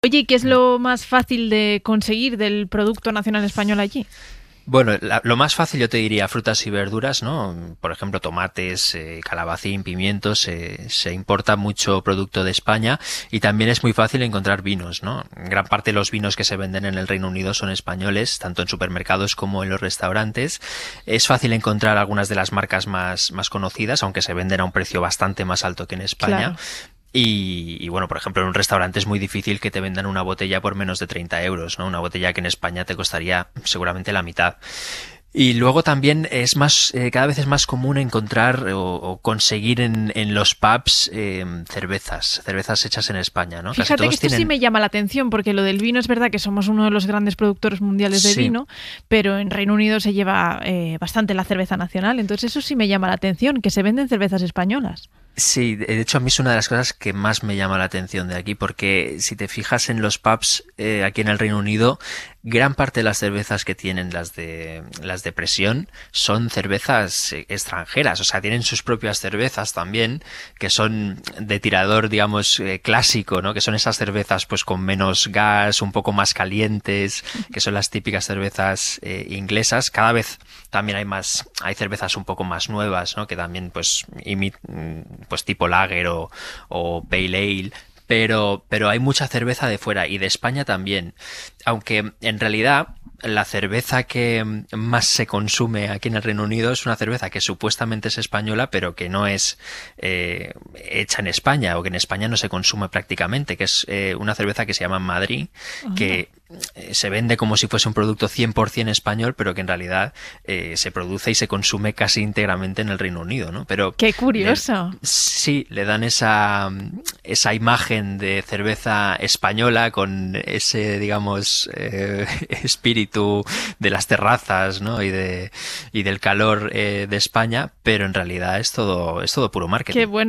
Oye, ¿y qué es lo más fácil de conseguir del producto nacional español allí? Bueno, lo más fácil yo te diría frutas y verduras, ¿no? Por ejemplo, tomates, calabacín, pimientos, se importa mucho producto de España y también es muy fácil encontrar vinos, ¿no? Gran parte de los vinos que se venden en el Reino Unido son españoles, tanto en supermercados como en los restaurantes. Es fácil encontrar algunas de las marcas más conocidas, aunque se venden a un precio bastante más alto que en España. Claro. Y bueno, por ejemplo, en un restaurante es muy difícil que te vendan una botella por menos de 30 euros, ¿no? Una botella que en España te costaría seguramente la mitad. Y luego también es cada vez es más común encontrar o conseguir en los pubs cervezas hechas en España, ¿no? Casi Fíjate que todos esto sí tienen. me llama la atención, porque lo del vino es verdad que somos uno de los grandes productores mundiales de Sí. vino, pero en Reino Unido se lleva bastante la cerveza nacional, entonces eso sí me llama la atención, que se venden cervezas españolas. Sí, de hecho a mí es una de las cosas que más me llama la atención de aquí, porque si te fijas en los pubs aquí en el Reino Unido, gran parte de las cervezas que tienen las de presión son cervezas extranjeras, o sea, tienen sus propias cervezas también, que son de tirador, digamos, clásico, ¿no? Que son esas cervezas pues con menos gas, un poco más calientes, que son las típicas cervezas inglesas. Cada vez también hay cervezas un poco más nuevas, ¿no? Que también pues tipo lager o pale ale, pero hay mucha cerveza de fuera y de España también. Aunque en realidad la cerveza que más se consume aquí en el Reino Unido es una cerveza que supuestamente es española, pero que no es hecha en España o que en España no se consume prácticamente, que es una cerveza que se llama Madrid, Anda. que se vende como si fuese un producto 100% español, pero que en realidad se produce y se consume casi íntegramente en el Reino Unido, ¿no? Pero ¡Qué le, curioso! sí, le dan esa imagen de cerveza española con ese, digamos, espíritu de las terrazas, ¿no? Y del calor de España, pero en realidad es todo puro ¡Qué marketing. bueno!